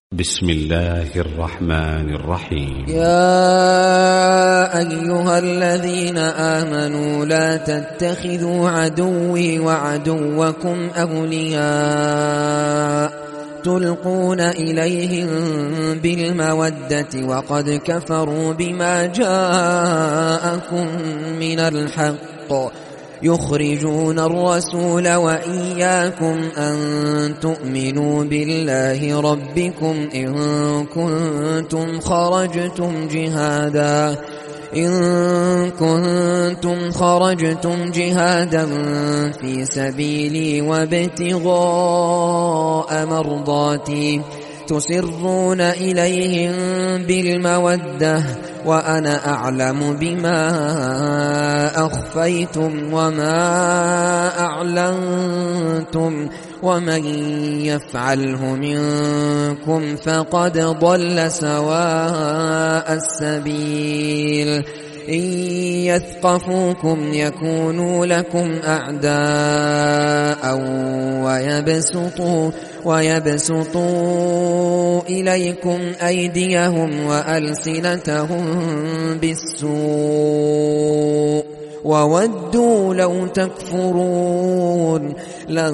بسم الله الرحمن الرحيم. يا أيها الذين آمنوا لا تتخذوا عدوي وعدوكم أولياء تلقون إليهم بالمودة وقد كفروا بما جاءكم من الحق يخرجون الرسول وإياكم أن تؤمنوا بالله ربكم إن كنتم خرجتم جهادا في سبيلي وابتغاء مرضاتي تسرون إليهم بالمودة وأنا أعلم بما أخفيتم وما أعلنتم ومن يفعله منكم فقد ضل سواء السبيل. إن يثقفوكم يكونوا لكم أعداء ويبسطوا إليكم أيديهم وألسنتهم بالسوء وودوا لو تكفرون. لن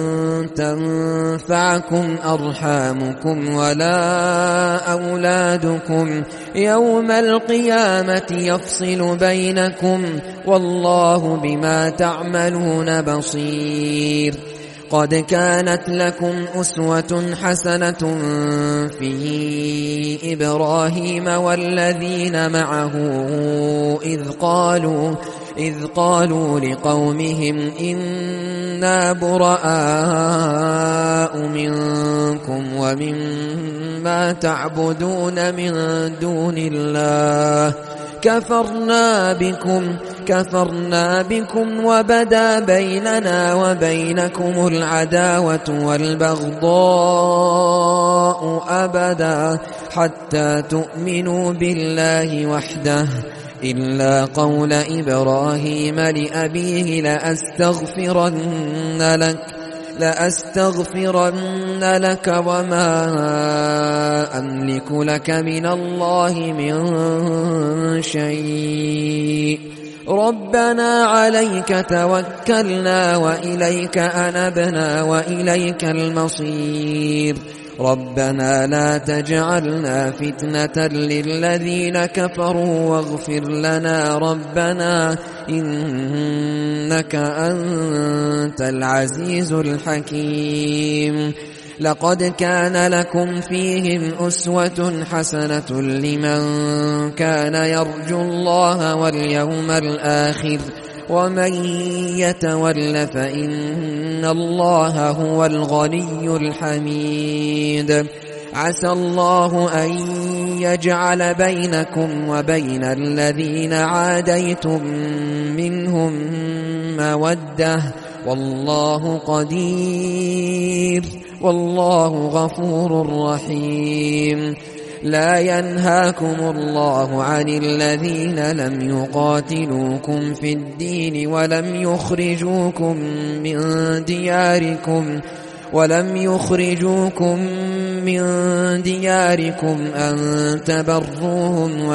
تنفعكم أرحامكم ولا أولادكم يوم القيامة يفصل بينكم والله بما تعملون بصير. قد كانت لكم أسوة حسنة في إبراهيم والذين معه إذ قالوا لقومهم إنا براء منكم ومما تعبدون من دون الله كفرنا بكم وبدا بيننا وبينكم العداوة والبغضاء أبدا حتى تؤمنوا بالله وحده إلا قول إبراهيم لأبيه لأستغفرن لك وما أملك لك من الله من شيء ربنا عليك توكلنا وإليك أنبنا وإليك المصير. ربنا لا تجعلنا فتنة للذين كفروا واغفر لنا ربنا إنك أنت العزيز الحكيم. لقد كان لكم فيهم أسوة حسنة لمن كان يرجو الله واليوم الآخر ومن يتول فإن الله هو الغني الحميد. عسى الله أن يجعل بينكم وبين الذين عاديتم منهم مودة والله قدير والله غفور رحيم. لا ينهاكم الله عن الذين لم يقاتلوكم في الدين ولم يخرجوكم من دياركم أن تبروهم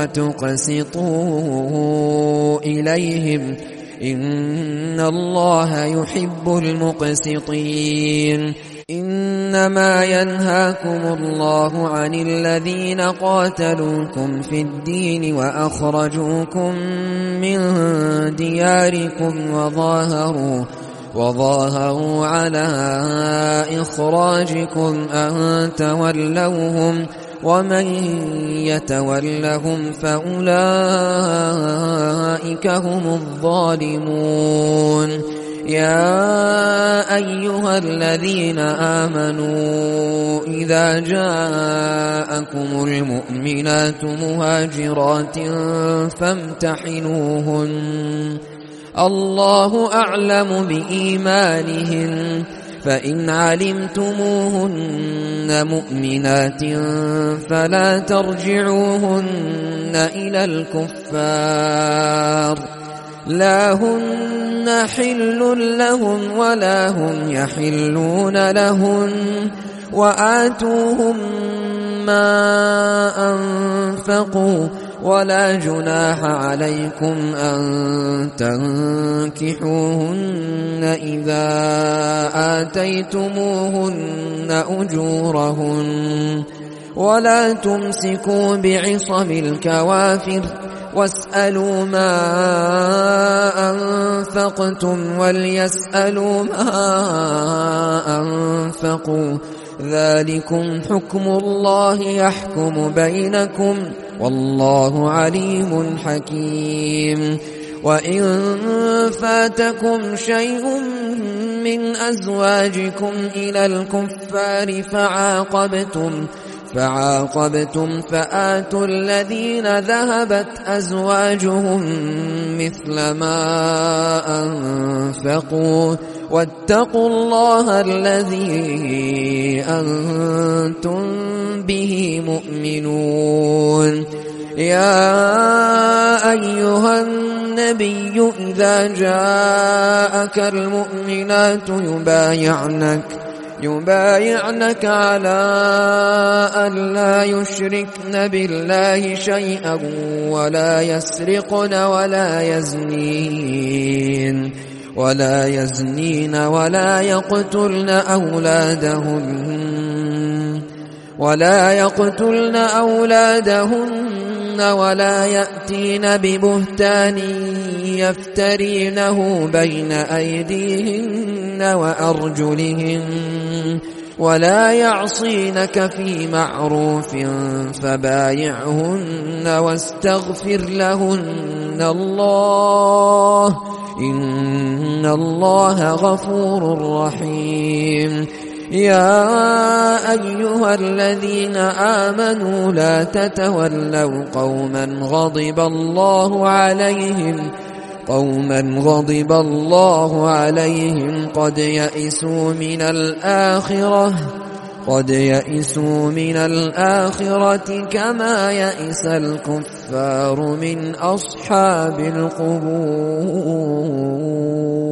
وتقسطوا إليهم إن الله يحب المقسطين. إنما ينهاكم الله عن الذين قاتلوكم في الدين وأخرجوكم من دياركم وظاهروا على إخراجكم أن تولوهم ومن يتولهم فأولئك هم الظالمون. يا أيها الذين آمنوا إذا جاءكم المؤمنات مهاجرات فامتحنوهن الله أعلم بإيمانهن فإن علمتموهن مؤمنات فلا ترجعوهن إلى الكفار لا هن حل لهم ولا هم يحلون لهن وآتوهم ما أنفقوا ولا جناح عليكم أن تنكحوهن إذا آتيتموهن أجورهن ولا تمسكوا بعصم الكوافر واسألوا ما أنفقتم وليسألوا ما أنفقوا ذلكم حكم الله يحكم بينكم والله عليم حكيم. وإن فاتكم شيء من أزواجكم إلى الكفار فعاقبتم فآتوا الذين ذهبت أزواجهم مثل ما أنفقوا واتقوا الله الذي أنتم به مؤمنون. يا أيها النبي إذا جاءك المؤمنات يبايعنك على أن لا يشركن بالله شيئا ولا يسرقن ولا يزنين ولا يقتلن أولادهن ولا يأتين ببهتان يفترينه بين أيديهن وأرجلهن ولا يعصينك في معروف فبايعهن واستغفر لهن الله إن الله غفور رحيم. يا أيها الذين آمنوا لا تتولوا قوما غضب الله عليهم قد يئسوا من الآخرة كما يئس الكفار من أصحاب القبور.